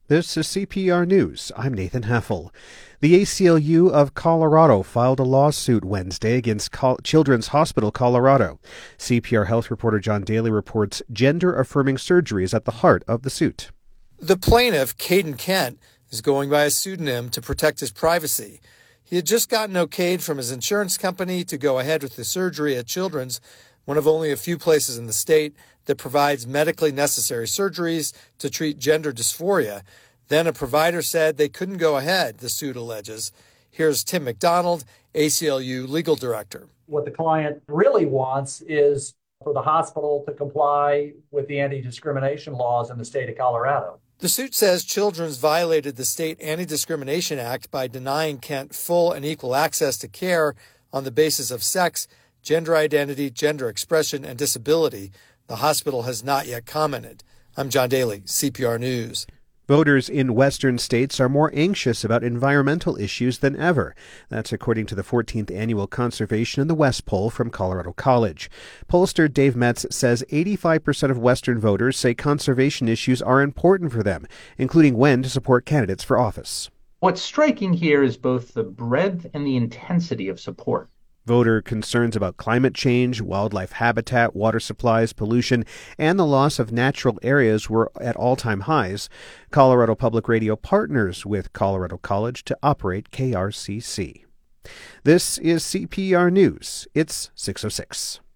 This is CPR News. I'm Nathan Heffel. The ACLU of Colorado filed a lawsuit Wednesday against Children's Hospital Colorado. CPR Health reporter John Daly reports gender-affirming surgery is at the heart of the suit. The plaintiff, Caden Kent, is going by a pseudonym to protect his privacy. He had just gotten okayed from his insurance company to go ahead with the surgery at Children's, one of only a few places in the state that provides medically necessary surgeries to treat gender dysphoria. Then a provider said they couldn't go ahead, the suit alleges. Here's Tim McDonald, ACLU legal director. What the client really wants is for the hospital to comply with the anti-discrimination laws in the state of Colorado. The suit says Children's violated the State Anti-Discrimination Act by denying Kent full and equal access to care on the basis of sex, gender identity, gender expression, and disability. The hospital has not yet commented. I'm John Daly, CPR News. Voters in western states are more anxious about environmental issues than ever. That's according to the 14th Annual Conservation in the West poll from Colorado College. Pollster Dave Metz says 85% of western voters say conservation issues are important for them, including when to support candidates for office. What's striking here is both the breadth and the intensity of support. Voter concerns about climate change, wildlife habitat, water supplies, pollution, and the loss of natural areas were at all-time highs. Colorado Public Radio partners with Colorado College to operate KRCC. This is CPR News. It's 6:06.